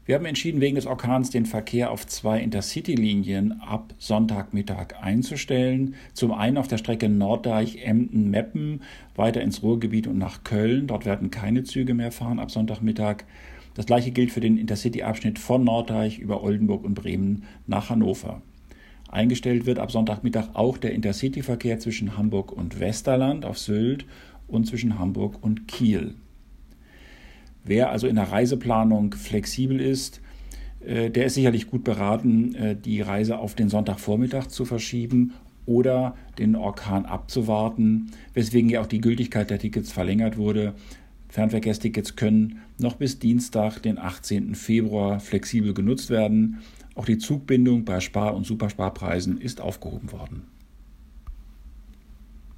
Wir haben entschieden, wegen des Orkans den Verkehr auf 2 Intercity-Linien ab Sonntagmittag einzustellen. Zum einen auf der Strecke Norddeich-Emden-Meppen weiter ins Ruhrgebiet und nach Köln. Dort werden keine Züge mehr fahren ab Sonntagmittag. Das gleiche gilt für den Intercity-Abschnitt von Norddeich über Oldenburg und Bremen nach Hannover. Eingestellt wird ab Sonntagmittag auch der Intercity-Verkehr zwischen Hamburg und Westerland auf Sylt und zwischen Hamburg und Kiel. Wer also in der Reiseplanung flexibel ist, der ist sicherlich gut beraten, die Reise auf den Sonntagvormittag zu verschieben oder den Orkan abzuwarten, weswegen ja auch die Gültigkeit der Tickets verlängert wurde. Fernverkehrstickets können noch bis Dienstag, den 18. Februar, flexibel genutzt werden. Auch die Zugbindung bei Spar- und Supersparpreisen ist aufgehoben worden.